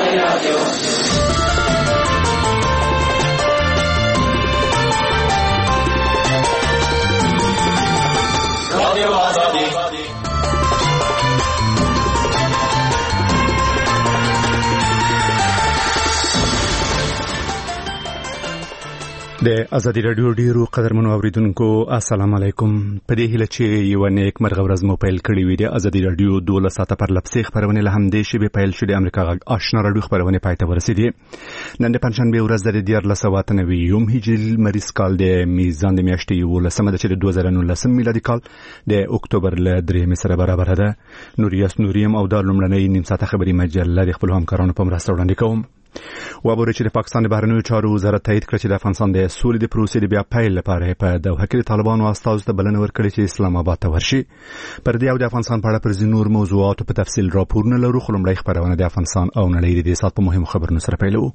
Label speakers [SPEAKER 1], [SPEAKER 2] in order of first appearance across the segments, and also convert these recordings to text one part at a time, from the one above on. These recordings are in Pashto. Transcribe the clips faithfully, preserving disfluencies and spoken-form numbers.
[SPEAKER 1] د ازادي رادیو ډیرو قدرمنو اوریدونکو السلام علیکم. په دې هیله چې یو نیک مرغه ورځ مو پیل کړی وي. د ازادي رادیو دوله ساعته پر لپسې خبرونه له همدې شی به پیل شوه. د امریکا غږ آشنا رادیو خبرونه پای ته ورسېدي. نن د پنځشنبه ورځ د دیار لسوات نوي یوم هجری مریض کال د میزان د میاشتې یو لسمه د چې د دوه زره نولسم میلادي کال د اکتوبر ل درې سره برابر ده. نوریاس نوریم او د لومړنۍ نیم ساعته خبري مجله د خپل همکارانو په مرسته وړاندې کوم. وابوري چې د پاکستان د بهرنیو چارو وزارت تایید کړ چې د افغانستان د سولې د پروسې د بیا پیل لپاره په دوحه کې د طالبانو استازو ته بلنه ورکړې چې اسلام آباد ته ورشي. پر دې او د افغانستان په اړه پر ځینو نور موضوعاتو په تفصیل راپورونه لرو. خو لومړی خبرونه د افغانستان او نړۍ د دې سات په مهمو خبرونو سره پیلوو.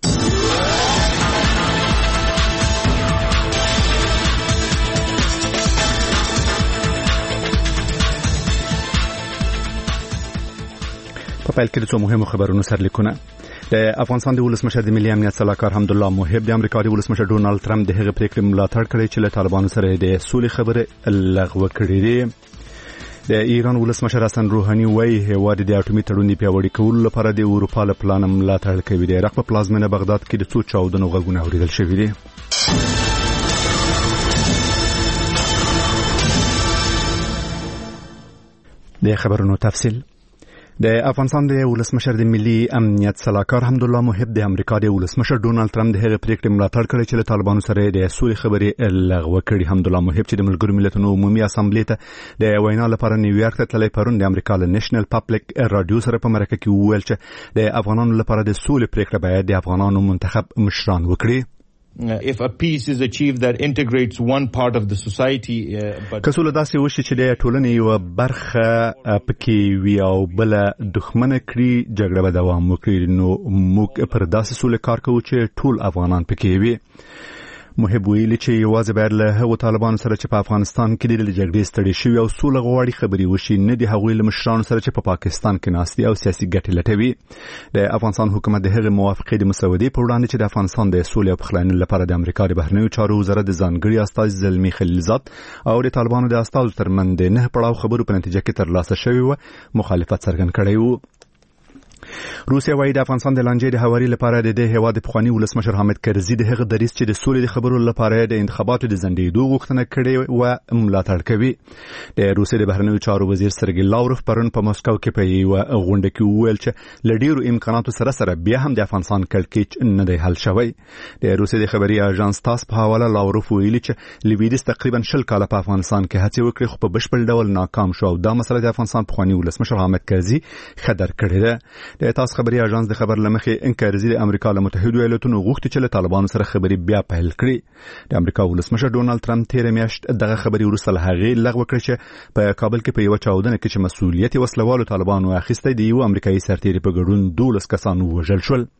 [SPEAKER 1] په پیل کې د څو مهمو خبرونو سرلیکونه. د افغانستان د ولسمشر د ملي امنیت صلاحکار حمدالله محب د امریکا د ولسمشر ډونالد ټرمپ د هغه پریکړې ملاتړ کړې چې له طالبانو سره د سولې خبرې لغوه کړې دي. د ایران ولسمشر حسن روحاني وايي هیواد د اټومي تړون پیاوړي کولو لپاره د اروپا له پلان ملاتړ کوي. د عراق په پلازمینه بغداد کې د څو چاودنو غږونه اوریدل شوي دي. د خبرونو تفصیل. د افغانستان د ولسمشر د ملي امنیت صلاحکار حمدالله محب د امریکا د ولسمشر ډونالد ټرمپ د هغه پریکړې ملاتړ کړې چې له طالبانو سره د سولې خبرې لغوه کړي. حمدالله محب چې د ملګرو ملتونو عمومي اسامبلې ته د وینا لپاره نیویارک ته تللی پرون د امریکا له نېشنل پبلک رادیو سره په مرکه کې وویل چې د افغانانو لپاره د سولې پریکړه باید د افغانانو منتخب مشران وکړي.
[SPEAKER 2] if a peace is achieved that integrates one part of the society uh, but
[SPEAKER 1] کسول داسې وشي چې د ټولنې یو برخه پکې وي او بل دښمنه کړي جګړه به دوام وکړي نو موږ پر داسې سولې کار کوو چې ټول افغانان پکې وي. محب ویلي چې یوازې باید له هغو طالبانو سره چې په افغانستان کې د جګړې ستړي شوي او سوله غواړي خبرې وشي، نه د هغوی له مشرانو سره چې په پا پاکستان کې ناست دي او سیاسي ګټې لټوي. د افغانستان حکومت د هغې موافقې د مسودې په وړاندې چې د افغانستان د سولې او پخلاینې لپاره د امریکا د بهرنیو چارو وزارت د ځانګړي استازي زلمي خلیلزاد او د طالبانو د استازو ترمنځ د نه پړاو خبرو په نتیجه کې ترلاسه شوی و مخالفت څرګند کړی و. روسیا وايي د افغانستان د لانجې د هواري لپاره د دې هیواد د پخوانی ولسمشر حامد کرزي د هغه دریځ چې د سولې د خبرو لپاره د انتخاباتو د ځنډېدو غوښتنه کړې و ملاتړ کوي. د روسیې د بهرنیو چارو وزیر سرګي لاوروف پرون په مسکو کې په یوه غونډه کې وویل چې له ډېرو امکاناتو سره سره بیا هم د افغانستان کړکېچ نه دی حل شوی. د روسیې د خبري اژانس تاس په حواله لاوروف ویلي چې لویدیس تقریبا شل کاله په افغانستان کې هڅې وکړې خو په بشپړ ډول ناکام شو او دا مسله د افغانستان پخوانی ولسمشر حامد کرزي خطر کړې ده. د تاس خبري اژانس د خبر لمخې انکارزي د امریکا له متحده ایالاتونو غوښتي چې له طالبانو سره خبرې بیا پیل کړي. د امریکا ولسمشر ډونالد ټرمپ تیر میاشت دغه خبرې وروسته له هغې لغوه کړې چې په کابل کې په یوه چاودنه کې چې مسؤلیت یې وسلوالو طالبانو اخیستی د یو امریکایي سرتیري په ګډون دولس کسان ووژل شول.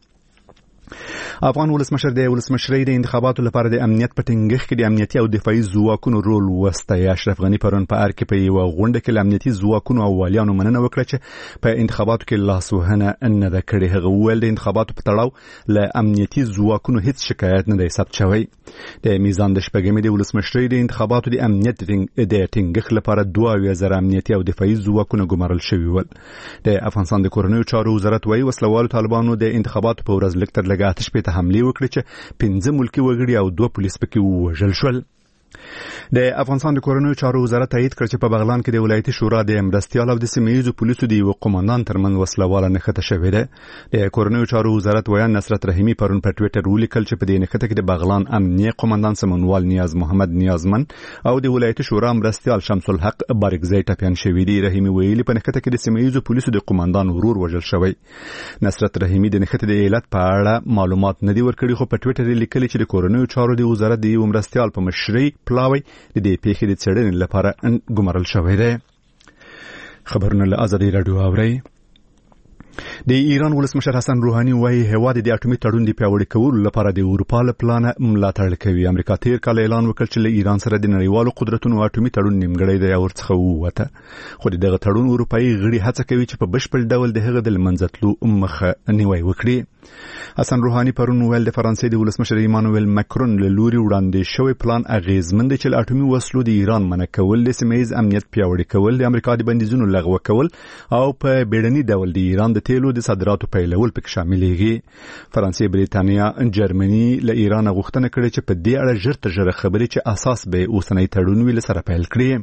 [SPEAKER 1] افغان ولسمشر د ولسمشرۍ د انتخاباتو لپاره د امنیت په ټینګښت کې د امنیتي او دفاعي ځواکونو رول وستی. اشرف غني پرون په ار کې په یوه غونډه کې له امنیتي ځواکونو او والیانو مننه وکړه چې په انتخاباتو کې لاسوهنه نه ده کړې. هغه وویل د انتخاباتو په تړاو له امنیتي ځواکونو هیڅ شکایت نه دی ثبت شوی. د میزان د شپږمې د ولسمشرۍ د انتخاباتو د امنیت د ټینګښت لپاره دوه اویا زره امنیتي او دفاعي ځواکونه ګمارل شوي ول. د افغانستان د کورنیو چارو وزارت وايي وسلوالو طالبانو د انتخاباتو په ورځ لږ تر لږه اته شپېته حملې وکړې چې پنځه ملکي وګړي او دوه پولیس پکې ووژل شول. د افغانستان د کورنیو چارو وزارت تایید کړ چې په بغلان کې د ولایتي شورا د مرستيال او د سیمه‌ییزو پولیسو د یو قوماندان ترمنځ وسلواله نښته شوې ده. د کورنیو چارو وزارت ویان نصرت رحیمی پرون په ټوئیټر ولیکل چې په دې نښته کې د بغلان امنیه قوماندان سمونوال نیاز محمد نیازمن او د ولایتي شورا مرستيال شمس الحق بارګزی ټپیان شوي دي. رحیمی ویلي په نښته کې د سیمه‌ییزو پولیسو د قوماندان ورور وژل شوی. نصرت رحیمی د نښتې د علت په اړه معلومات نه دی ورکړي خو په ټوئیټر یې لیکلي چې د کورنیو چارو د وزارت د یو مرستيال په مشرۍ پلاوی د دې پیښې د څېړنې لپاره ګمارل شوی دی. خبرونه له ازادي رادیو اورئ. د ایران ولسمشر حسن روحاني وايي هیواد د اټومي تړون د پیاوړي کولو لپاره د اروپا له پلان ملاتړ کوي. امریکا تیر کال اعلان وکړ چې له ایران سره د نړیوالو قدرتونو اټومي تړون نیمګړی دی او ورڅخه ووته، خو دغه تړون اروپایي غړي هڅه کوي چې په بشپړ ډول د هغه د لمنځتلو مخه نیوي وکړي. حسن روحاني پرون ویل د فرانسې د ولسمشر ایمانوئل ماکرون له لوري وړاندې شوی پلان اغیزمن دی چې له اټومي وسلو د ایران منع کول، د سیمه‌ییز امنیت پیاوړی کول، د امریکا د بندیزونو لغوه کول او په بیړني ډول د ایران د تیلو د صادراتو پیلول پکې شاملېږي. فرانسې، بریتانیا، جرمني له ایران غوښتنه کړې چې په دې اړه ژر تر ژره خبرې چې اساس به اوسنۍ تړون ویل سره پیل کړي.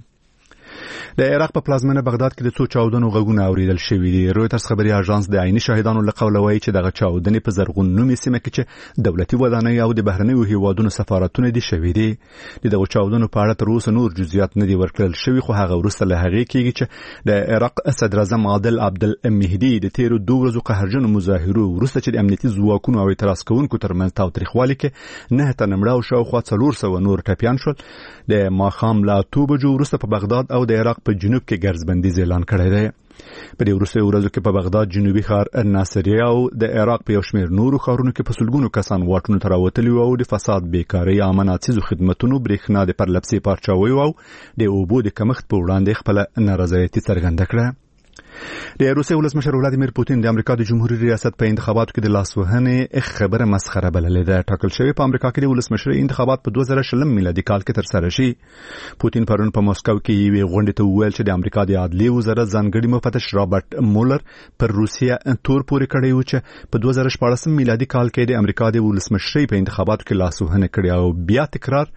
[SPEAKER 1] د عراق په پلازمینه بغداد کې د څو چاودنو غږونه اوریدل شوي دي. رویټرز خبري اژانس د عیني شاهدانو له قوله وایي چې دغه چاودنې په زرغون نومي سیمه کې چې دولتي ودانۍ او د بهرنیو هیوادونو سفارتونه دي شوي دي. دغه چاودنو په اړه تر اوسه نور جزئیات نه دي ورکړل شوي، خو هغه وروسته له هغې کېږي چې د عراق صدر اعظم عادل عبدالمهدي د تیرو دوه ورځو قهرجنو مظاهرو وروسته چې د امنیتي ځواکونو او اعتراض کوونکو ترمنځ تاوتریخوالي کې نه تنه مړه او شاوخوا څلور سوه نور ټپیان شول. د ماښام له اته بجو وروسته په بغداد او د عراق په جنوب کې ګرځبندیز اعلان کړی دی. په دې وروستیو ورځو کې په بغداد، جنوبي ښار ناصریه او د عراق په یو شمېر نورو ښارونو کې په سلګونو کسان واټونو ته راوتلي وو او د فساد، بیکارۍ، عامه ناڅیزو خدمتونو، برېښنا د پرلپسې پارچاویو او د اوبو د کمښت په وړاندې خپله نارضایتي څرګنده کړه. د روسیې ولسمشر ولادیمیر پوتین د امریکا د جمهوریت ریاست په انتخاباتو کې د لاسوهنې خبره مسخره بللې ده. ټاکل شوی په امریکا کې د ولسمشرۍ انتخابات په دوه زره شلم میلادي کال کې ترسره شي. پوتین پرون په مسکو کې یوې غونډې ته وویل چې د امریکا د عدلیې وزارت ځانګړي مفتش رابرټ مولر پر روسیه تور پورې کړی و چې په دوه زره شپاړسم میلادي کال کې د امریکا د ولسمشرۍ په انتخاباتو کې لاسوهنه کړې او بیا تکرار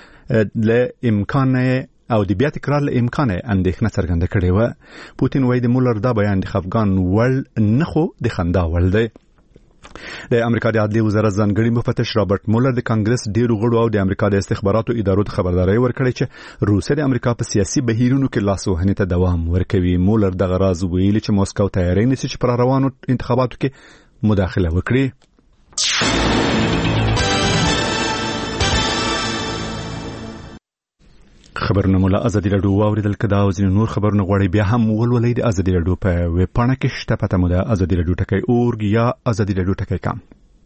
[SPEAKER 1] له امکان او د بیا تکرار له امکانه اندېښنه څرګنده کړې و. پوتین وايي د مولر دا بیان د خفګان وړ نه خو د خندا وړ دی. د امریکا د عدلیې وزارت ځانګړي مفتش رابرټ مولر د کانګرس ډیرو غړو او د امریکا د استخباراتو ادارو ته خبرداري ورکړې چې روسیه د امریکا په سیاسي بهیرونو کې لاسوهنې ته دوام ورکوي. مولر دغه راز ویلي چې موسکو تیاری نیسي چې پر روانو انتخاباتو کې مداخله وکړي. خبرونه مولا ازادي رادیو واوریدل کدا او ځینې نور خبرونه غواړي بیا هم ولولئ د ازادي رادیو په ویب پاڼه کې شته پته مو د ازادي رادیو ټکی اورګ یا ازادي رادیو ټکی کام.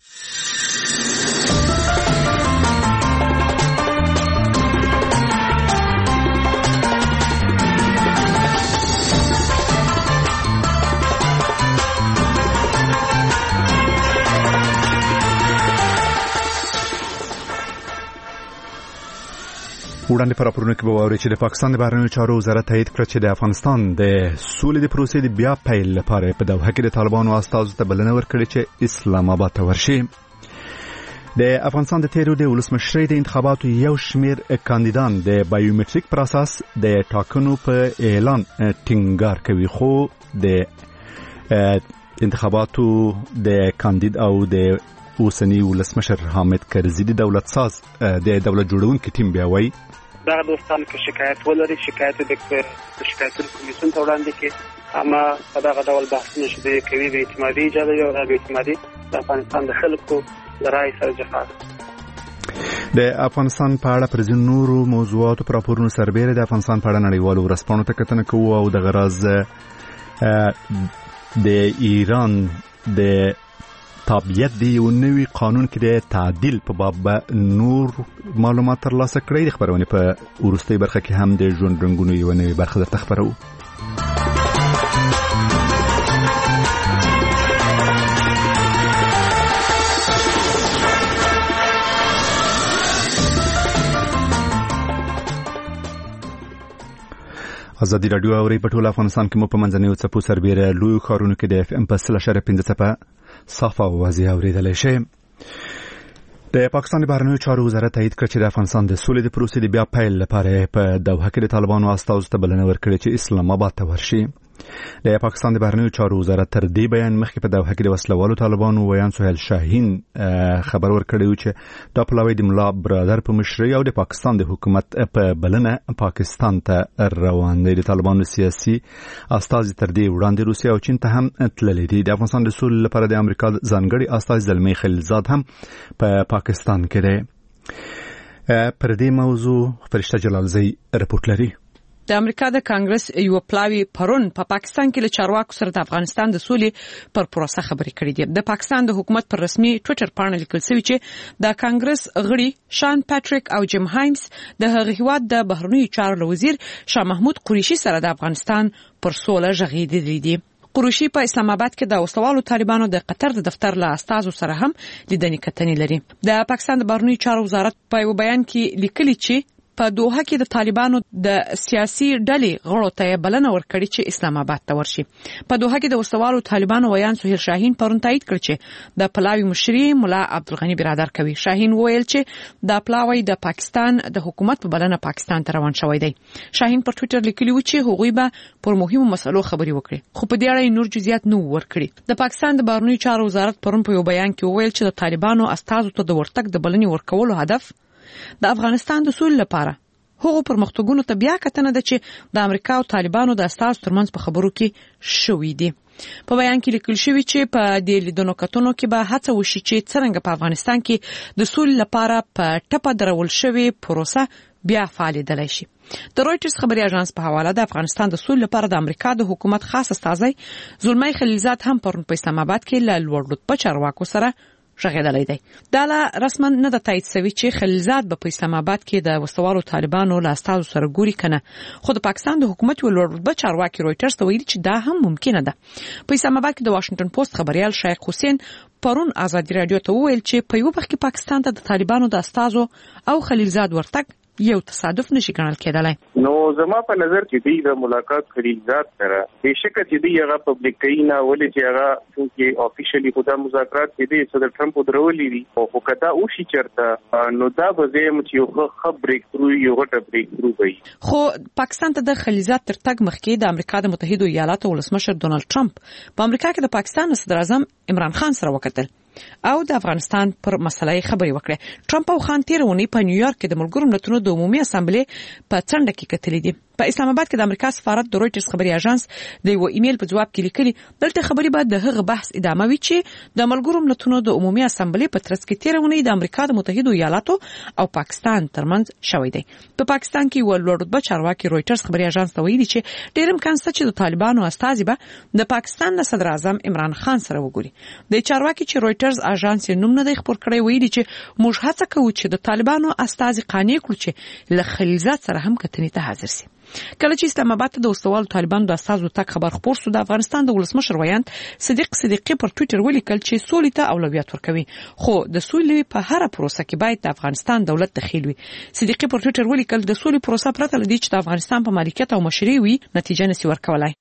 [SPEAKER 1] وړاندې پر راپورونه کې به واورئ چې د پاکستان د بهرنیو چارو وزارت تایید کړ چې د افغانستان د سولې د پروسې د بیا پیل لپاره په دوحه کې د طالبانو استازو ته بلنه ورکړې چې اسلام آباد ته ورشي. د افغانستان د تیرو د ولسمشرۍ د انتخاباتو یو شمېر کاندیدان د بایومټریک پر اساس د ټاکنو په اعلان ټینګار کوي، خو د انتخاباتو د کاندید او د اوسنی ولسمشر حامد کرزي د دولت ساز د دولت جوړونکو ټیم بیا وایي
[SPEAKER 3] دا دوستان کې شکایت ولري، شکایت د شکایتونو کمیسیون ته وړاندې کړي، اما په دغه ډول بحثونه چې کوي د اعتمادي ایجاد یو د اعتمادي د افغانستان د خلکو د رای سره جفا.
[SPEAKER 1] د افغانستان په اړه پر ځینو نورو موضوعاتو پر راپورونو سربېره د افغانستان په اړه نړیوالو ورځپاڼو ته کتنه کوو او د غرض د ایران د تابعیت دی یو نوی قانون کې د تعدیل په باب نور معلومات ترلاسه کړئ. د خبرونه په وروستۍ برخه کې هم د ژوند رنګونو یو نوی برخه درته خبرو. ازادي رادیو اوري په ټول افغانستان کې مو په منځنیو څپو سربېره لوی ښارونو کې د اف ام په سل اشاریه پنځه څپه صافه اوازې اوریدلی شي. د پاکستان د بهرنیو چارو وزارت تایید کړ چې د افغانستان د سولې د پروسې د بیا پیل لپاره په دوحه کې د طالبانو استازو ته بلنه ورکړې چې اسلام آباد ته ورشي. د پاکستان د بهرنیو چارو وزارت تر دې بیان مخکې په دوحه کې د وسلوالو طالبانو ویان سهیل شاهین خبر ورکړی و چې دا پلاوی د ملا برادر په مشرۍ او د پاکستان د حکومت په بلنه پاکستان ته روان دی. د طالبانو سیاسي استازي تر دې وړاندې روسیه او چین ته هم تللي دي. د افغانستان د سولې لپاره د امریکا ځانګړي استازي زلمي خلیلزاد هم په پاکستان کې دی. پر دې موضوع فرشته جلالزی رپورټ لري.
[SPEAKER 4] د امریکا د کانګرس یو پلاوی پرون په پا پاکستان کې له چارواکو سره د افغانستان د سولې پر پروسه خبرې کړې دي. د پاکستان د حکومت پر رسمي ټوئیټر باندې لیکل شوی چې د کانګرس غړي شان پاتریک او جیم هایمز د هغه هیواد د بهرنیو چارو وزیر شاه محمود قریشي سره د افغانستان پر سوله غږیدلي دي. قریشي په اسلام آباد کې د وسوالو طالبانو د قطر د دفتر له استازو سره هم لیدنې کتنې لري. د پاکستان د بهرنیو چارو وزارت په یو بیان کې لیکلي چې په دوحه کې د طالبانو د سیاسي ډلې غړو ته بلنه ورکړي چې اسلام آباد ته ورشي. په دوحه کې د وسوالو طالبانو ویان سهیل شاهین پرون تایید کړ چې د پلاوی مشري مولا عبدالغنی برادر کوي. شاهین وویل چې د پلاوی د پاکستان د حکومت په بلنه پاکستان ته روان شوی دی. شاهین په ټوئیټر لیکلی و چې هغوی به پر مهمو مسلو خبري وکړي، خو په دې اړه نور جزئیات نه ورکړي. د پاکستان د بهرنیو چارو وزارت پرون په یو بیان کې وویل چې د طالبانو استازو ته د ورتګ د بلنې ورکولو هدف د افغانستان د سولې لپاره هغه پرمختګونو ته بیا کتنه ده چې د امریکا او طالبانو د استازو ترمنځ په خبرو کې شوې دي. په بیان کې لیکل شوی چې په دې لیدونو کتنو کې به هڅه وشي چې څنګه په افغانستان کې د سولې لپاره په ټپه درول شوی پروسه بیا فعالیدلی شي. د رويټرز خبري اژانس په حواله د افغانستان د سولې لپاره د امریکا د حکومت خاص استازی زلمی خلیلزاد هم پرون په اسلام آباد کې له لوړ رتبه چارواکو سره ژغېدلی دی. دا لا رسما نه د تایید شوی چې خلیلزاد به په اسلام آباد کې د وسوالو طالبانو له استازو سره ګوري کنه، خو د پاکستان د حکومت یو لوړ رتبه چارواکي رويټرز ته ویلي چې دا هم ممکنه ده. په اسلام آباد کې د واشنگټن پوسټ خبريال شیخ حسین پرون آزادي رادیو ته وویل چې په یو وخت کې پاکستان ته د طالبانو د استازو او خلیلزاد ورتګ یو تصادف نشي ګڼل کېدلای.
[SPEAKER 5] نو زما په نظر کې دی د ملاقات خلیلزاد سره بهشکه چې دی هغه پبلک کینا ولې چې هغه چې افیشلی خدا مذاکرات کې دی صدر ټرمپ درولې دي او کدا او شي چرته نو دا به زم چې یو خبرې ترو یو غټه بریک ترو وي.
[SPEAKER 4] خو پاکستان ته د خلیلزاد تر تګ مخکې د امریکا د متحده ایالاتو ولسمشر ډونالد ټرمپ په امریکا کې د پاکستان صدر اعظم عمران خان سره وکتل او د افغانستان پر مسلې خبري وکړه. ټرمپ او خان تیر ونی په نیویارک کې د ملګرو ملتونو د عمومي اسامبلې په څنډه کې کتلې دي. په اسلام آباد کې د امریکا سفارت د رويټرز خبري اژانس د یو ایمیل په جواب کې لیکلي دلته خبري بعد د هغه بحث ادامه وی چې د ملګرو ملتونو د عمومي اسامبلې په ترڅ کې تیر ونی د امریکا د متحده ایالاتو او پاکستان ترمنځ شوې دي. په پاکستان کې یو لوړ رتبه چارواکي رويټرز خبري اژانس ته ویلي چې ډېر امکان شته چې د طالبانو استازي به د پاکستان د صدر اعظم عمران خان سره وګوري. د چارواکي چې رويټرز اژانس نوم نه دی خبر کړی ویلي چې موږ هڅه کوو چې د طالبانو استازي قانع کړو چې له خلیلزاد سره هم کتنې ته حاضر شي. کله چې اسلام آباد ته د وسوالو طالبانو د استازو تک خبر خبر شو د افغانستان د ولسمشر ویاند صدیق صدیقی پر ټوئیټر ولیکل چې سولې ته اولویت ورکوي، خو د سولې په هر پروسه کې باید د افغانستان دولت دخیل وي. صدیقی پر ټوئیټر ولیکل د سولې پروسه پرته لدی چې د افغانستان په مالکیت او مشري وي نتیجه نسی ورکولای.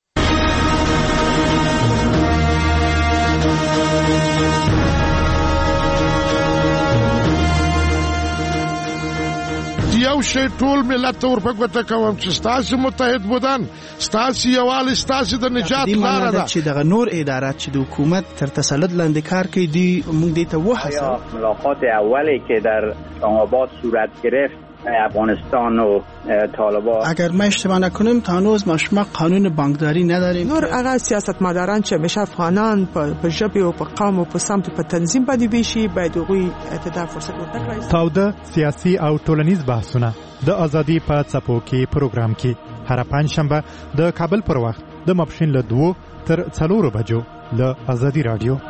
[SPEAKER 6] یو شی ټول ملت ورپګوته کوم چې ستاسو متحد بودن ستاسو یوال ستاسو د نجات لاره ده
[SPEAKER 7] چې دغه نور ادارات چې د حکومت تر تسلط لاندې کار کوي دی موږ دې ته وحسه.
[SPEAKER 8] ملاقات اولی که در اسلام آباد صورت گرفت افغانستان و طالبان،
[SPEAKER 7] اگر ما اشتباه نکنیم تا هنوز ما شما قانون بانکداری نداریم.
[SPEAKER 9] نور هغه سیاستمداران چې همیشه افغانان په ژبه او په قوم او په سمت په تنظیم باندې ویشي باید هغوی اعتدال فرصت ورکړي.
[SPEAKER 10] تاوده سیاسي او ټولنیز بحثونه د ازادي په څپو کې پروګرام کې هر پنځ شنبه د کابل پر وخت د ماپښین له دوه تر څلورو بجو له ازادي رادیو.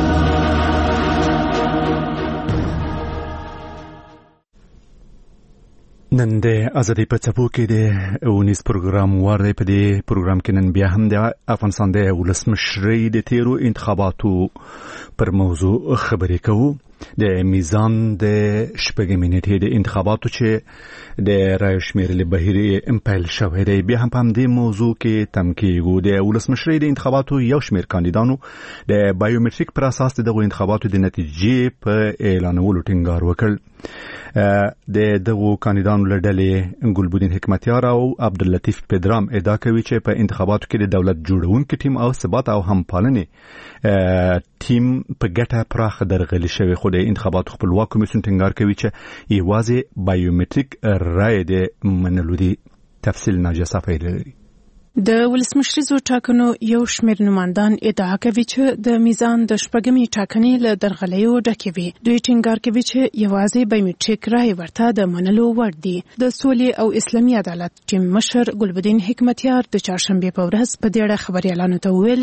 [SPEAKER 1] نن د ازادي په څپو کې د اونیس پروګرام واره په دې پروګرام کې نن بیا هم د افغانستان د ولسمشرۍ د تیرو انتخاباتو پر موضوع خبرې کوو. د میزان د شپږمې نیټې د انتخاباتو چې د رایو شمیرلې بهیر امپایل شوی دی بیا هم په دې موضوع کې تم کېږو. د ولسمشرۍ د انتخاباتو یو شمیر کاندیدانو د بایومټریک پر اساس دغه انتخاباتو د نتیجې په اعلانولو ټینګار وکړ. د دغه کاندیدانو له ډلې ګلبدین حکمتیار او عبداللطیف پدرام ادعا کوي چې په انتخاباتو کې د دولت جوړونکو ټیم او ثبات او همپالنې ټیم په ګټه پراخ درغلي شوی، خو د انتخاباتو خپلواک کمیسیون ټینګار کوي چې یوازې بایومټریک رای د منلو دي. تفصیل ناجیه صافی لري.
[SPEAKER 11] د ولسمشریزو ټاکنو یو شمېر نمایندان ادعا کوي چې د میزان د شپږمې ټاکنې له درغلیو ډکې وي. دوی ټینګار کوي چې یوازې بایومټریک رایې ورته د منلو وړ دي. د سولې او اسلامي عدالت ټیم مشر ګلبدین حکمتیار د چهارشنبې په ورځ په دې اړه خبريالانو ته وویل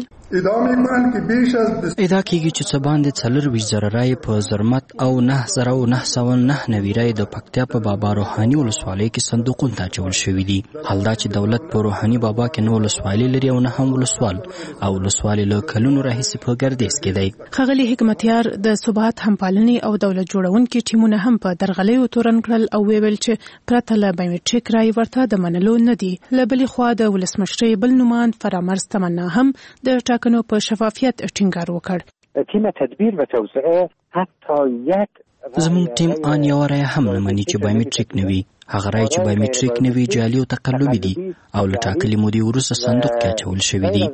[SPEAKER 12] ادعا کیږي چې څه باندې څلور ویشت زره رایې په زرمت او نه زره او نه سوه نه نوي رایې د پکتیا په بابا روحاني ولسوالۍ کې صندوقونو ته اچول شوي دي. حال دا چې دولت په روحاني بابا کې نو ولسوالۍ لري او نه هم ولسوال او ولسوالۍ له کلونو راهیسې په ګردیز کې دی.
[SPEAKER 11] ښاغلي حکمتیار د ثبات همپالنې او دولت جوړونکي ټیمونه هم په درغلیو تورن کړل او ویل چې پرته له بایومټریک رایې ورته د منلو نه دي. له بلې خوا د ولسمشرۍ بل نوماند فرامرز تمنا هم د ټاکنو په شفافیت ټینګار وکړ.
[SPEAKER 13] تیم تدبیر و توسعه حتی یک
[SPEAKER 12] زموږ ټیم ان یو رایه هم نه مني چې بایومټریک نه وي. هغه رایې چې بایومټریک نه وي جعلي او تقلبي دي او له ټاکلې مودې وروسته صندوق کې اچول شوي دي.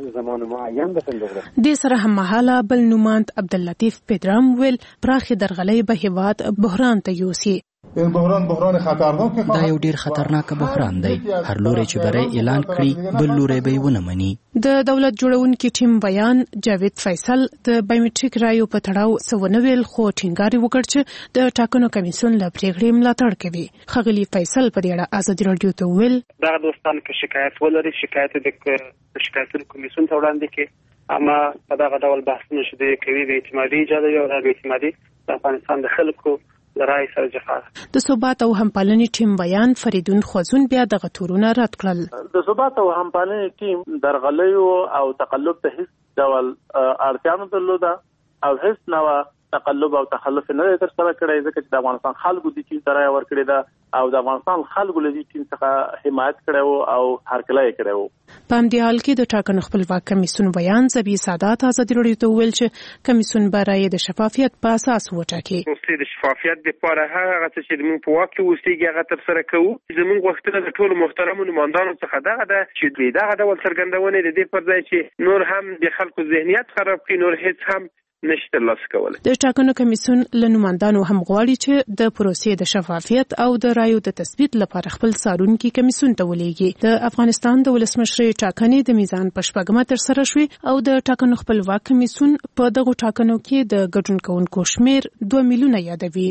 [SPEAKER 11] دې سره هممهاله بل نوماند عبداللطیف پدرام ویل پراخې درغلۍ به هیواد بحران ته یوسي.
[SPEAKER 14] این بحران بحران خطرناک
[SPEAKER 12] دا یو ډیر خطرناک بحران دی. هر لوري چې بری اعلان کړي بل لوري به ونه مني.
[SPEAKER 11] د دولت جوړونکي ټیم بیان جاوید فیصل د بایومټریک رایو په تړاو سونویل خو ټینګار وکړ چې د ټاکنو کمیسیون له پریکړې ملاتړ کوي. خغلی فیصل په دې اړه ازادي رادیو ته ویل
[SPEAKER 3] دا دوستان کې شکایت ولري شکایت د شکایتونو کمیسیون ته وړاندې کې اما په دغه ډول بحثونه شته کوي د اعتمادي ایجاد او د اعتمادي د افغانستان د خلکو لرای سره جفا.
[SPEAKER 11] د ثبات او همپالنې ټیم بیان فریدون خوازون بیا د غتورونه رد کړل.
[SPEAKER 15] د ثبات او همپالنې ټیم درغلیو او تقلب ته هیڅ ډول اړتیا نه درلوده او هیڅ نوع تقلب او تخلف نه تر سره کړی ځکه چې د افغانستان خلکو د ټیم سره ورکړی دا او د افغانستان خلکو له دې ټیم څخه حمایت کړو او هرکلی کړو.
[SPEAKER 11] په همدې حال کې د ټاکنو خپلواک کمیسیون بیان زبی سادات ازادي رادیو ته ویل چې کمیسیون برای د شفافیت په اساس وټاکي.
[SPEAKER 16] د شفافیت لپاره هغه څه چې موږ په واک کې اوسېږي هغه تر سره کوو. زموږ غوښتنه د ټولو محترمو نمایندانو څخه دغه ده چې دغه ډول څرګندونې د دې پر ځای چې نور هم د خلکو ذهنیت خراب کړي نور هیڅ هم نشته لاس کول.
[SPEAKER 11] د ټاکنو کمیسیون له نمایندانو هم غواړي چې د پروسې د شفافیت او د رایو د تثبیت لپاره خپل څارونکي کمیسیون ته ولېږي. د افغانستان د ولسمشرۍ ټاکنې د میزان په شپږمه ترسره شوې او د ټاکنو خپلواک کمیسیون په دغو ټاکنو کې د ګډون کوونکو شمیر دوه میلیونه یادوي.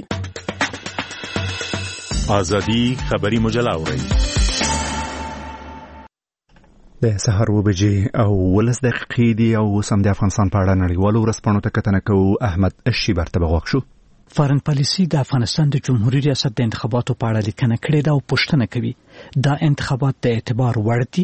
[SPEAKER 1] ازادي خبري مجله اوري د سحر و بجې او ولس دقیقې دی او سم د افغانستان په اړه نړیوالو ورځپاڼو ته کتنه کوو. احمد الشیبر ته بغوښ شو.
[SPEAKER 17] فارن پالیسي د افغانستان د جمهوریت ریاست د انتخاباتو په اړه لیکنه کړې ده او پوښتنه کوي دا انتخابات د اعتبار وړ دي.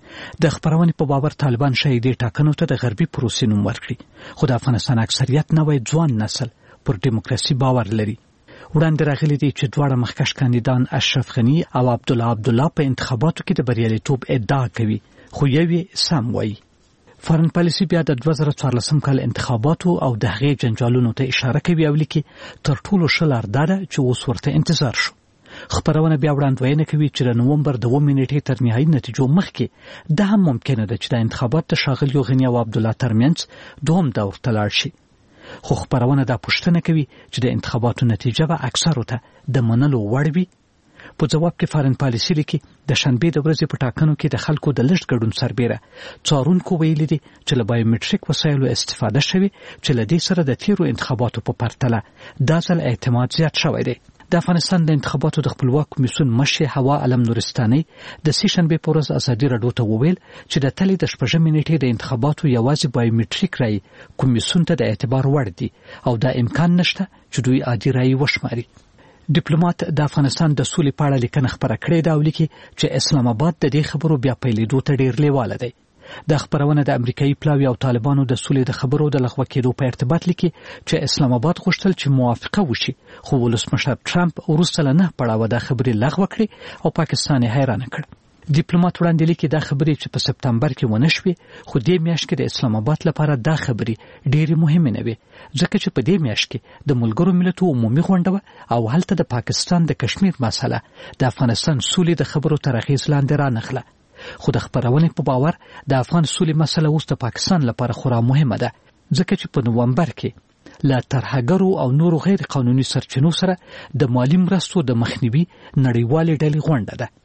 [SPEAKER 17] د خبرونې په باور طالبان شاید د ټاکنو ته د غربي پروسې نوم ورکړي خو د افغانستان اکثریت نوی ځوان نسل پر دیموکراسي باور لري. وړاندې راغلي دي چې دواړه مخکښ کاندیدان اشرف غنی او عبدالله عبدالله په انتخاباتو کې د بریالیتوب ادعا کوي خو یوې سم وایي. فارن پالیسي بیا د دوه زره څوارلسم کال انتخاباتو او د هغې جنجالونو ته اشاره کوي او لیکي تر ټولو ښه لار دا ده چې اوس ورته انتظار شو. خبرونه بیا وړاندوینه کوي چې د نومبر د اووه نیټې تر نهایي نتیجو مخکې دا هم ممکنه ده چې د انتخابات د ښاغلیو غني او عبدالله ترمنځ دوهم دور ته لاړ شي. خو خبرونه دا پوښتنه کوي چې د انتخاباتو نتیجه به اکثرو ته د منلو وړ وي. په جواب کې فارن پالیسي لیکي د شنبې د ورځې په ټاکنو کې د خلکو د لږ ګډون سربیره څارونکو ویلي دي چې له بایومټریک وسایلو استفاده شوې چې له دې سره د تیرو انتخاباتو په پرتله دا ځل اعتماد زیات شوی دی. د افغانستان د انتخاباتو د خپلواک کمیسیون مشر هوا علم نورستاني د سې شنبې په ورځ ازادي رادیو ته وویل چې د تلې د شپږمې نیټې د انتخاباتو یوازې بایومټریک رای کمیسیون ته د اعتبار وړ دي او دا امکان نشته چې دوی عادي رای وشماري. ډیپلوماټ د افغانستان د سولې په اړه لیکنه خبره کړې ده او لیکي چې اسلام آباد د دې خبرو بیا پیلېدو ته ډیر لیواله دی. د خبرونه د امریکایي پلاوي او طالبانو د سولې د خبرو د لغوه کېدو په ارتباط لیکي چې اسلام آباد غوښتل چې موافقه وشي خو ولسمشر ټرمپ وروسته له نه پړاوه د خبرې لغوه کړې او پاکستان یې حیرانه کړ. ډیپلوماټ وړاندې لیکي دا خبرې چې په سپتمبر کې ونه شوې خو دې میاشت کې د اسلام آباد لپاره دا خبرې ډېرې مهمې نه وي ځکه چې په دې میاشت کې د ملګرو ملتونو عمومي غونډه وه او هلته د پاکستان د کشمیر مسله د افغانستان سولې د خبرو تر اغېز لاندې رانغله. خو د خبرونې په باور د افغان سولې مسله اوس د پاکستان لپاره خورا مهمه ده ځکه چې په نومبر کې له ترهګرو او نورو غیر قانوني سرچینو سره د مالی مرستو د مخنیوي نړیوالې ډلې غونډه ده.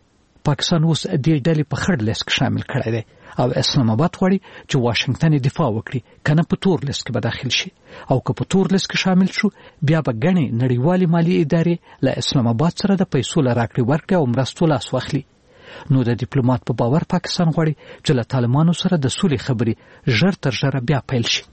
[SPEAKER 17] پاکستان اوس دې ډلې په خړ لیست کې شامل کړی دی او اسلام آباد غواړي چې واشنگټن دفاع وکړي کنه په تور لیست کې به داخل شي او که په تور لیست کې شامل شو بیا به ګڼې نړیوالې مالی ادارې له اسلام آباد سره د پیسو له راکړې ورکړې او مرستو لاس واخلي. نو د ډیپلوماټ په باور پاکستان غواړي چې له طالبانو سره د سولې خبرې ژر تر ژره بیا پیل شي.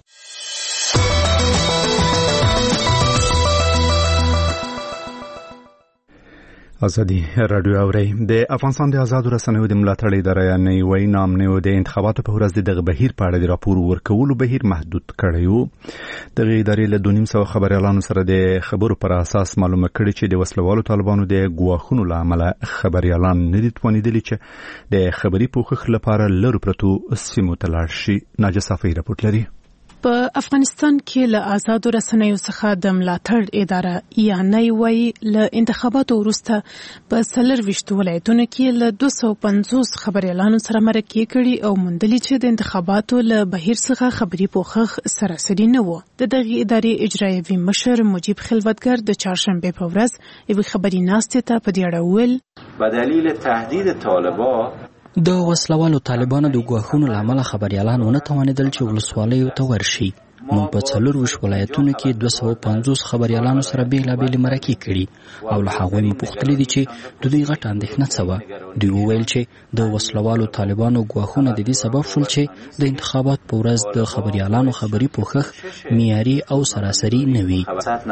[SPEAKER 1] ازادي رادیو اوري د افغانستان د آزاد رسنیو د ملاتړ ادارې نه وی نام نه د انتخاباتو په ورځ د بهیر په اړه د راپور ورکولو بهیر محدود کړی و. د ادارې له دونیم سو خبريالانو سره د خبرو پر اساس معلومه کړي چې د وسلوالو طالبانو د ګواښونو لامل خبريالان نه دي توانیدلي چې د خبري پوښښ لپاره لرو پرتو سیمو ته لاړ شي. ناجه صافی راپورټ لري.
[SPEAKER 11] په افغانستان کې له آزاد رسنیو څخه د ملاتړ اداره یا نه وی له انتخاباتو وروسته په څلور ویشت ولایتونو کې له دوه سوه پنځوس خبريالانو سره مرکې کړي او موندلي چې د انتخاباتو له بهیر څخه خبري پوښښ سراسري نه و. د دغه ادارې اجرایوي مشر مجيب خلوتګر د چهارشنبه په ورځ یو خبري ناستې ته په دې اړه ویل
[SPEAKER 18] په دلیل تهدید طالبان
[SPEAKER 12] د وسلوالو طالبانو د ګواښونو لامل خبريالان ونه توانیدل چې ولسوالیو ته ورشي. موږ په څلور ویشت ولایتونو کې دوه سوه پنځوس خبريالانو سره بېلابېلې مرکې کړي او له هغوی مو پوښتلي دي چې د دوی غټه اندېښنه څه وه. دوی وویل چې د وسلوالو طالبانو ګواښونه د دې سبب شول چې د انتخابات په ورځ د خبريالانو خبري پوښښ معیاري او سراسري نه وي.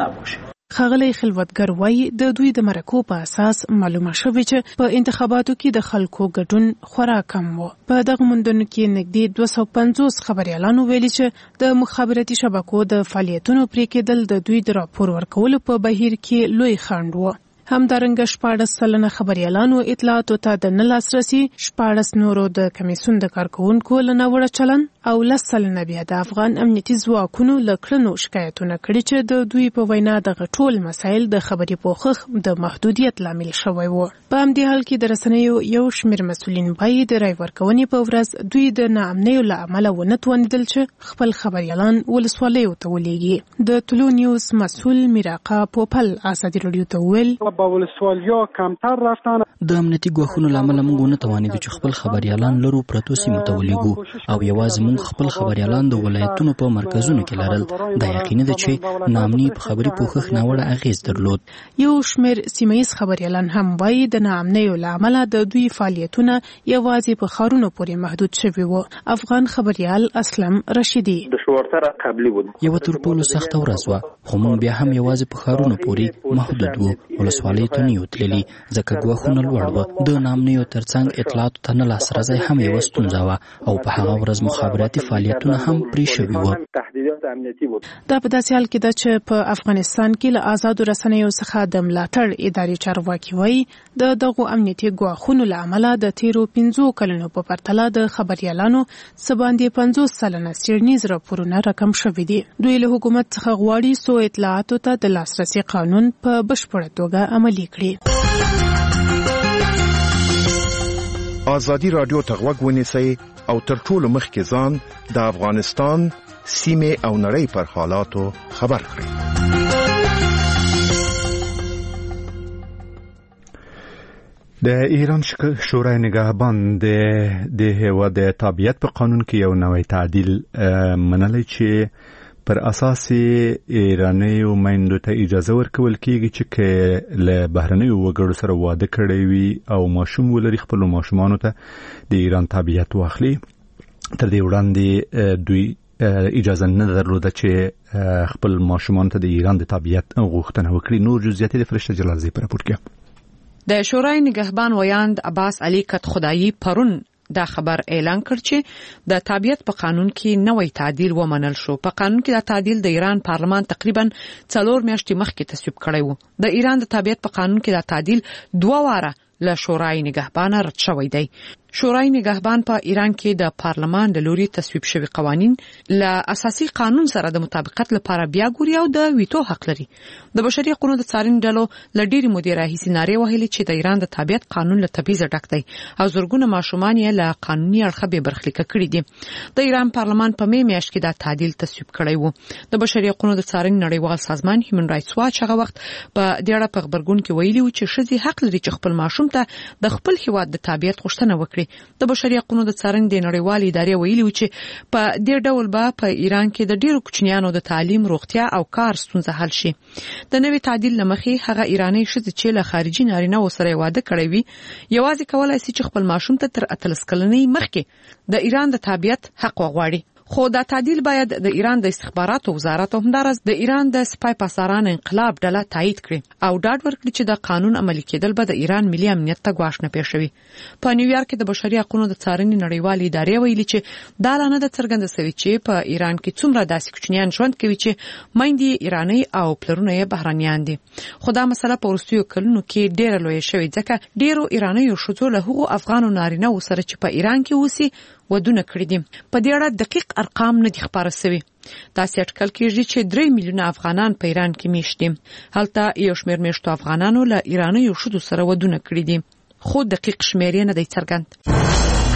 [SPEAKER 11] ښاغلی خلوتګر وایي د دوی د مرکو په اساس معلومه شوې چې په انتخاباتو کې د خلکو ګډون خورا کم و. په دغه موندنو کې نږدې دوه سوه پنځوس خبريالانو ویلي چې د مخابراتي شبکو د فعالیتونو پرې کېدل د دوی د راپور ورکولو په بهیر کې لوی خنډ و. همدارنګه شپاړس سلنه خبريالانو اطلاعاتو ته د نه لاسرسي، شپاړس نورو د کمیسیون د کارکوونکو له ناوړه چلن او لس سلنه بیا د افغان امنیتي ځواکونو له کړنو شکایتونه کړي چې د دوی په وینا دغه ټول مسایل د خبري پوښښ د محدودیت لامل شوی و. په همدې حال کې د رسنیو یو شمېر مسؤلین وایي د رای ورکونې په ورځ دوی د ناامنیو له امله ونه توانیدل چې خپل خبريالان ولسوالیو ته ولېږي. د طلوع نیوز مسؤل میراقا پوپل ازادي رادیو ته ویل
[SPEAKER 19] با ولسوالیا کمتر رفتن.
[SPEAKER 12] د امنیتي ګواښونو لامل موږ ونه توانیدو چې خپل خبريالان لرو پرتو سیمو ته ولېږو او یوازې موږ خپل خبريالان د ولایتونو په مرکزونو کې لرل. دا یقیني ده چې ناامني په خبري پوښښ ناوړه اغېز درلود.
[SPEAKER 11] یو شمېر سیمه‌ییز خبريالان هم وایي د ناامنیو له امله د دوی فعالیتونه یوازې په ښارونو پورې محدود شوي وو. افغان خبريال اسلم رشیدي
[SPEAKER 18] د شورتره قبلي و
[SPEAKER 12] یو تر ټولو سخته ورځ وه خو موږ بیا هم یوازې په ښارونو پورې محدود وو. ولسوالۍ ته نه یو تللي ځکه ګواښونه لوړ وو. د ناامنیو ترڅنګ اطلاعاتو ته نه لاسرسی هم یوه ستونزه وه او په هغه ورځ مخابراتي فعالیتونه هم پرې شوي وو.
[SPEAKER 11] دا په داسې حال کې ده چې په افغانستان کې له آزادو رسنیو څخه د ملاتړ ادارې چارواکي وایي د دغو امنیتي ګواښونو له امله د تیرو پنځو کلونو په پرتله د خبريالانو څه باندې پنځوس سلنه څېړنیز راپورونه راکم شوي دي. دوی له حکومت څخه غواړي څو اطلاعاتو ته د لاسرسي قانون په بشپړه توګه عملي کړي.
[SPEAKER 20] آزادي رادیو ته غوږ ونیسئ او تر ټولو مخکې ځان د افغانستان سیمې او نړۍ پر حالاتو خبر کړئ.
[SPEAKER 1] د ایران شورای نگهبان د هیواد د تابعیت په قانون کې یو نوی تعدیل منلی چې پر اساس ایرانیو میندو ته اجازه ورکول کیږي چې له بهرنیو وګړو سره واده کړی وي او ماشوم ولري خپل ماشومانو ته د ایران تابعیت واخلي. تر دې وړاندې دوی اجازه نه درلوده چې خپل ماشومان ته د ایران د تابعیت غوښتنه وکړي. نور جزئیات د فرشته جلالزی پر راپور کې.
[SPEAKER 4] د شورای نگهبان ویاند عباس علي کت خدایی پرون دا خبر اعلان کړ چې د تابعیت په قانون کې نوې تعدیل ومنل شو. په قانون کې دا تعدیل د ایران پارلمان تقریبا څلور میاشتې مخکې تصویب کړی و. د ایران د تابعیت په قانون کې دا تعدیل دوه واره له شورای نگهبان رد شوی دی. شورای نگهبان په ایران کې د پارلمان د لوري تصویب شوی قوانين له اساسي قانون سره د مطابقت لپاره بیا ګوري او د ویټو حق لري. د بشري حقوقو د څارنې ډلو لډيري مدیر راهیسي ناري وهلي چې د ایران د تابعیت قانون له تبعیض ډک دی او زورګونه ماشومان یې له قانوني اړخه به برخلیک کړي دي. د ایران پارلمان په می میاشت کې د تعدیل تصویب کړی وو. د بشري حقوقو د څارنې نړیوال سازمان هیومن رائټس واچ هغه وخت په دې اړه په خبرګون کې ویلي و چې ښځې حق لري چې خپل ماشوم ته د خپل هیواد د تابعیت غوښتنه وکړي. د بشري حقوقو د څارنې د نړیوال ادارې ویلي و چې په دې ډول به په ایران کې د ډیرو کوچنیانو د تعلیم، روغتیا او کار ستونزه حل شي. د نوي تعدیل لمخې هغه ایرانی ښځې چې له خارجي نارینه سره واده کړی وي یوازې کولای شي چې خپل ماشوم ته تر اتلس کلنۍ مخکې د ایران د تابعیت حق وغواړي. خو دا تعدیل باید د ایران د استخباراتو وزارت او همدارس د ایران د سپای پاساران انقلاب ډله تایید کړي او ډاډ ورکړي چې د قانون عملي کېدل به د ایران ملي امنیت ته ګواښ نه پېښوي. په نیویارک کې د بشري حقوقو د څارنې نړیوالې ادارې ویلي چې دا لانه د څرګنده سوي چې په ایران کې څومره داسې کوچنیان ژوند کوي چې میندې ایرانی او پلرونه یې بهرانيان دي. خو دا مسله په وروستیو کلونو کې ډېره لویه شوې ځکه ډېرو ایرانیو ښځو له هغو افغانو نارینه سره چې په ایران کې اوسي ودونه کړی دي. په دې اړه دقیق ارقام نه دي خبره شوي. تاسو اټکل کېږي چې درې میلیونه افغانان په ایران کې میشت دي. هلته یو شمېر میشتو افغانانو له ایرانیو ښځو سره ودونه کړی دي. خو دقیق شمېر نه دی څرګند.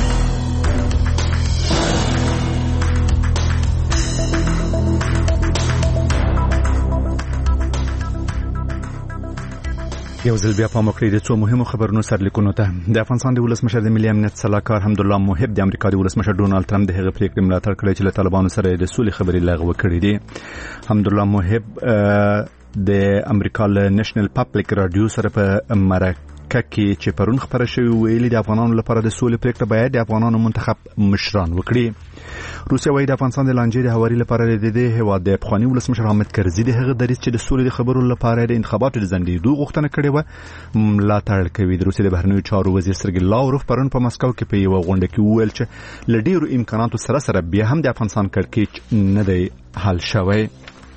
[SPEAKER 1] یو ځل بیا پام وکړئ د څو مهمو خبرونو سرلیکونو ته. د افغانستان د ولسمشر د ملي امنیت سلاکار حمدالله محب د امریکا د ولسمشر ډونالد ټرمپ د هغه پریکړې ملاتړ کړې چې له طالبانو سره د سولې خبرې لغوه کړې دي. حمدالله محب د امریکا له نېشنل پبلک رادیو سره په مرکه کې چې پرون خبره شوې ویلي د افغانانو لپاره د سولې پریکړه باید د افغانانو منتخب مشران وکړي. روسیا وايي د افغانستان د لانجې د هواري لپاره د دې هیواد د افغاني ولسمشر حامد کرزي د هغه دریځ چې د سولې د خبرو لپاره د انتخاباتو د ځنډېدو غوښتنه کړې و ملاتړ کوي. د روسیې د بهرنیو چارو وزیر سرګي لاوروف پرون په مسکو کې په یوه غونډه کې وویل چې له ډېرو امکاناتو سره سره بیا هم د افغانستان کړکېچ نه دی حل شوی.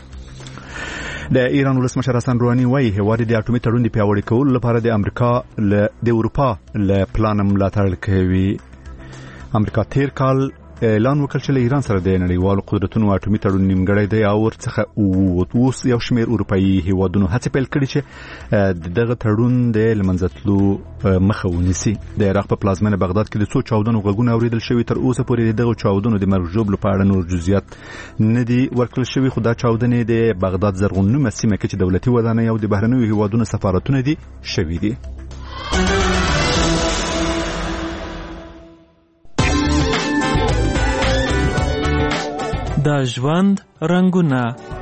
[SPEAKER 1] د ایران ولسمشر حسن روحاني وايي هیواد د اټومي تړون د پیاوړي کولو لپاره د امریکا له د اروپا له پلان ملاتړ کوي. امریکا تیر کال اعلان وکړ چې له ایران سره د نړیوالو قدرتونو اټومي تړون نیمګړی دی او ورڅخه اوس یو شمېر اروپایي هیوادونو هڅې پیل کړي چې دغه تړون د لمنځه تلو مخه ونیسي. د عراق په پلازمینه بغداد کې د څو چاودنو غږونه اوریدل شوي. تر اوسه پورې دغه چاودنو د مرګ ژوبلو په اړه نور جزئیات نه دي ورکړل شوي. خو دا چاودنې د بغداد زرغوننومه سیمه کې چې دولتي ودانۍ او د بهرنیو هیوادونو سفارتونه دي شوي دي.
[SPEAKER 21] د ژوند رنگونه.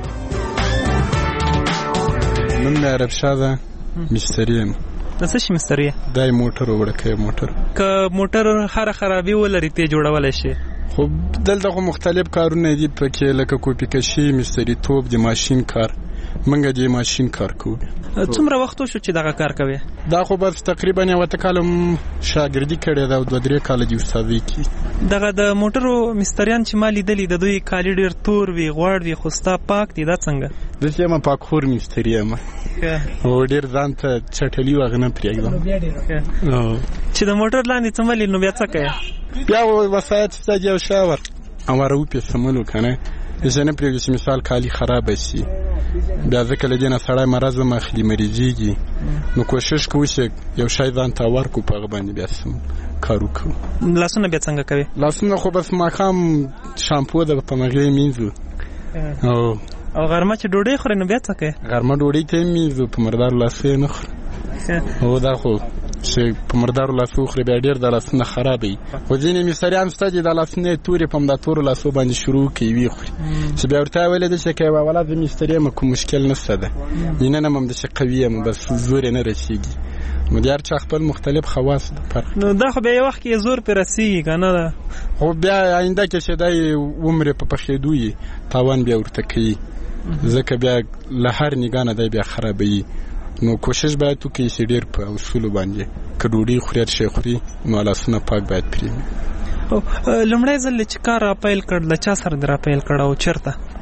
[SPEAKER 22] نن مې عرب شاده مستری یم.
[SPEAKER 21] د څه شي مستری؟
[SPEAKER 22] دای موټر وړکې موټر.
[SPEAKER 21] که موټر هر خرابي ولري ته جوړولای شي.
[SPEAKER 22] خو دلته خو مختلف کارونه دي پکې لکه کوپی کشي، مستری توپ، د ماشين کار. منګه د ماشين کار کوو.
[SPEAKER 21] څومره وخت شو چې دغه کار کوي؟
[SPEAKER 22] دا خو بس تقریبا یو تکالم شاګردي کړې دا دوه درې کال دی استادي کی.
[SPEAKER 21] دغه د موټرو مستریان چې مالي دلی د دوی کالی ډیر تور وی غوړ وی خوستا پاک دي دا څنګه؟
[SPEAKER 22] د سیمه پاک خور مستری یم. او ډیر ځان ته چټلی وغنه پریږدم.
[SPEAKER 21] چې د موټر لاندې څملې نو بیا څه کوي؟
[SPEAKER 22] بیا وسایت ستاسو یو شاور امر او په سملو کنه ځنه پرېږدي چې مثال کالی خراب شي بیا ځکه له دې نه سړی مرض مخلي مریضیږي نو کوشش کوو چې یو شی ځان ته ورکو په هغه باندې بیا سم کار وکړو.
[SPEAKER 21] لاسونه بیا څنګه کوي؟
[SPEAKER 22] لاسونه خو بس ماښام شامپو د په مغې مینځو او
[SPEAKER 21] او غرمه چې ډوډۍ خورې نو بیا څه کوي؟
[SPEAKER 22] غرمه ډوډۍ ته یې مینځو په مردارو لاسو یې نه خورو. او دا خو چې په مردارو لاسو خوري بیا ډېر د لاسونه خراب وي. خو ځینې مستریان شته چې د لاسونه یې تورې په همدا تورو لاسو باندې شروع کوي ویې خوري چې بیا ورته ویلی ده چې که یوه اولاد د مستري یم کوم مشکل نشته ده دننه م همداسې قوي یم بس زور یې نه رسېږي. نو د هر چا خپل مختلف خواص ده فرق.
[SPEAKER 21] نو دا خو بیا یو وخت کې زور پرې رسېږي که نه ده؟
[SPEAKER 22] خو بیا آینده کې چې دی عمر په پخېدو یې تاوان بیا ورته کوي ځکه بیا له هر نګاه نه دی بیا خرابوي. نو کوشش باید وکړي چې ډېر په اصولو باندې که ډوډۍ خوري هر شی خوري نو لاسونه پاک باید پرېږدي.
[SPEAKER 21] لومړی ځل چې کار راپیل کړ له چا سره دې راپیل کړ او چېرته؟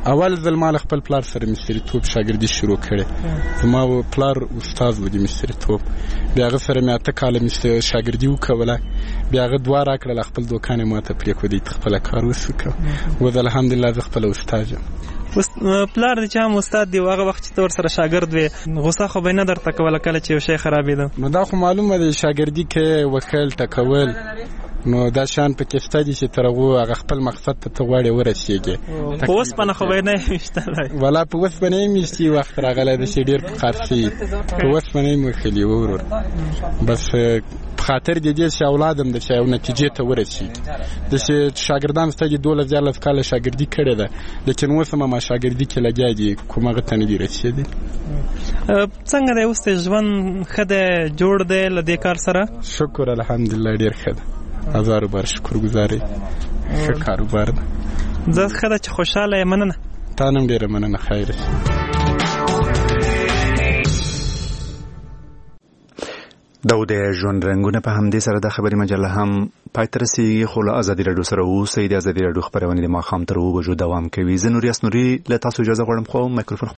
[SPEAKER 22] اول ځل ما خپل پلار سره مستریتوب شاګردي شروع کړې. زما پلار استاد و د مستریتوب، بیا هغه سره مې اته کاله شاګردي وکوله، بیا هغه دوه راکړل، خپل دوکان یې ماته پرېښودی ته خپله کار وکړه. اوس الحمدلله زه خپله استاد یم.
[SPEAKER 21] پلار دې چې هم استاد دی هغه وخت چې ته ورسره شاګرد وې غوسه خو به یې نه درته کوله کله چې یو شی خرابېده؟
[SPEAKER 22] نو دا خو معلومه دی شاګردي کې وکیل ټکول نو دا شان پکې شته دي چې تر هغه هغه خپل مقصد ته ته غواړې ورسېږې.
[SPEAKER 21] په اوسپنه خو به یې نه ویشتلی؟
[SPEAKER 22] والا په اوسپنه یې میشتي وخت راغلی ده چې ډېر په کار شي، په اوسپنه یې موښلي ورور. بس په خاطر د دې چې اولاد هم د چې یو نتیجې ته ورسېږي. د چې شاګردان ستا دي دولس دیارلس کاله شاګردي کړې ده، لیکن اوس هم ما شاګردي کې لګیا دي، کوم هغه ته نه دي رسېدي.
[SPEAKER 21] څنګه دی اوس ژوند ښه دی، جوړ دی له دې کار سره؟
[SPEAKER 22] شکر الحمدلله ډېر ښه ده، هزارو بار شکر گزاري، ښه کاروبار ده.
[SPEAKER 21] زه ښه ده چې خوشحاله یې. مننه.
[SPEAKER 22] تا نم ډېره مننه. خیر.
[SPEAKER 1] دا د ژوند رنګونه په همدې سره د خبري مجله هم پای ته رسېږي، خو له ازادي راډیو سره اوسئ. د ازادي راډیو خپرونې د ماښام تر اوو بجو دوام کوي. زه نوري اسنوري له تاسو اجازه غواړم، خو مایکروفون